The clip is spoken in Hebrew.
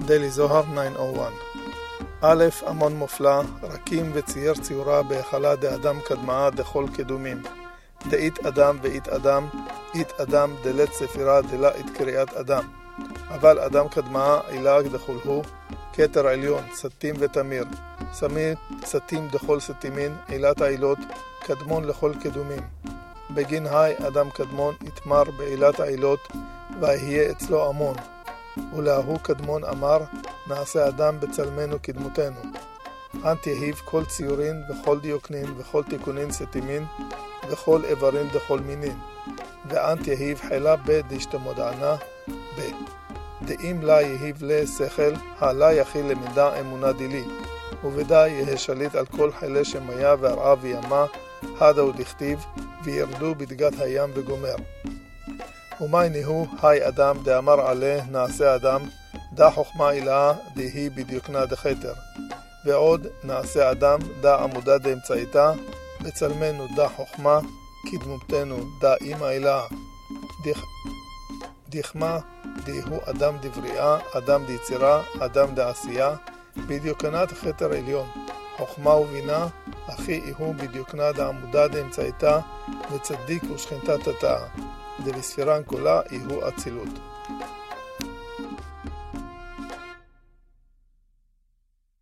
דלי זוהר 901. א', המון מופלא, רקים וצייר ציורה בהחלה דאדם קדמאה דכל קדומים. דאית אדם ואית אדם, אית אדם דלת ספירה דלה את קריאת אדם. אבל אדם קדמאה אילאג דכל הוא, כתר עליון, סתים ותמיר. סתים דכל סתימין, עילת העילות, קדמון לכל קדומים. בגין היי אדם קדמון יתמר בעילת העילות, ויהיה אצלו המון. ולהוא קדמון אמר, נעשה אדם בצלמנו קדמותנו. אנט יהיב כל ציורין וכל דיוקנין וכל תיקונין סתימין וכל איברין דכל מינין. ואנט יהיב חילה דשתמודענה ב. דאם לה יהיב לשכל, הלה יכיל למידה אמונה דילי. ובדי יהיה שליט על כל חילי שמיה והרעה וימה, הדה ודכתיב, וירדו בדגת הים וגומר. ומייני הוא, היי אדם, דאמר עלה, נעשה אדם, דה חוכמה אילאה, דהי בדיוקנה דחתר. ועוד, נעשה אדם, דה עמודה דאמצעיתה, בצלמנו דה חוכמה, קדמותנו דה אימא אילאה. דחמה, דהוא אדם דבריאה, אדם דיצירה, אדם דעשייה, בדיוקנת חתר עליון. חוכמה ובינה, אחי איהו בדיוקנה דעמודה דאמצעיתה, וצדיק ושכנתה תתאה. דבספירן כולה איהו אצילות.